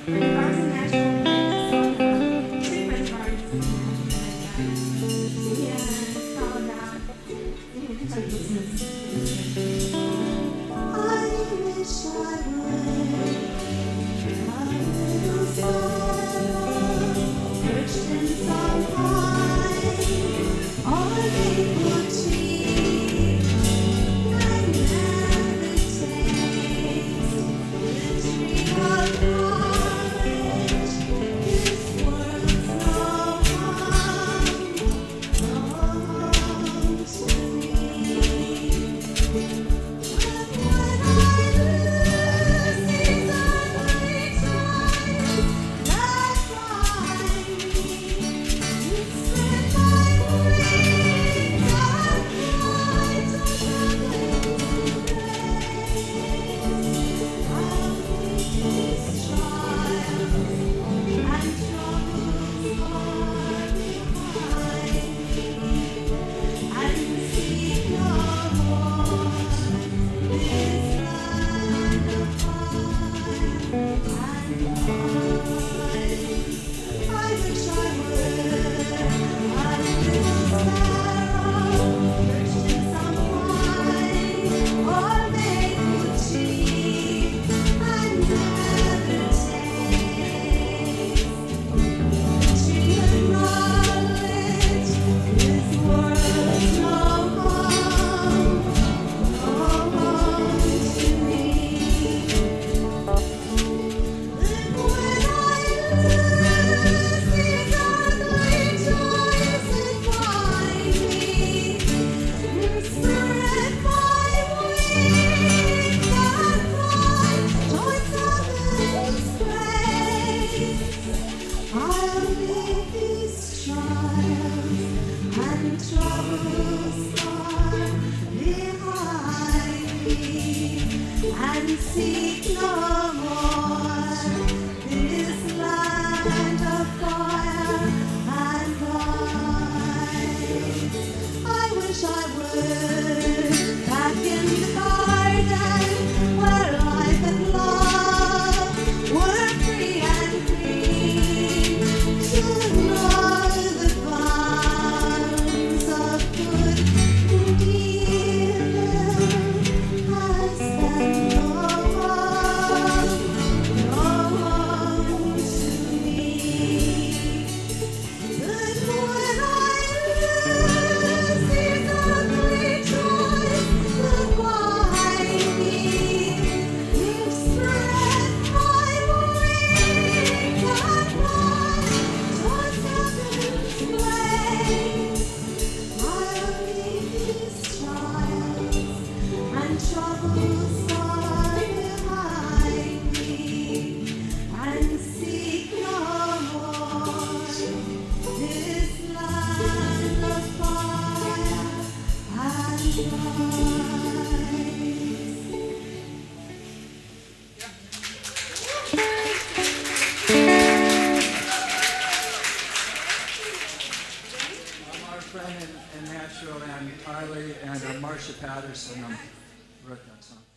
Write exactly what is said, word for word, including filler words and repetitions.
and seek no more this land of fire and light. I wish I were back in the garden where life and love were free and clean, to know the bounds of good and evil has been no home, no home to me. But when I lose these ugly joys that bind me, you've spread my wings and fly towards heaven's place. I'll leave these trials and troubles far behind me, and seek no more this land of fire and light. Um, our friend in, in Nashville, and Carly and uh, Marcia Patterson um, wrote that song.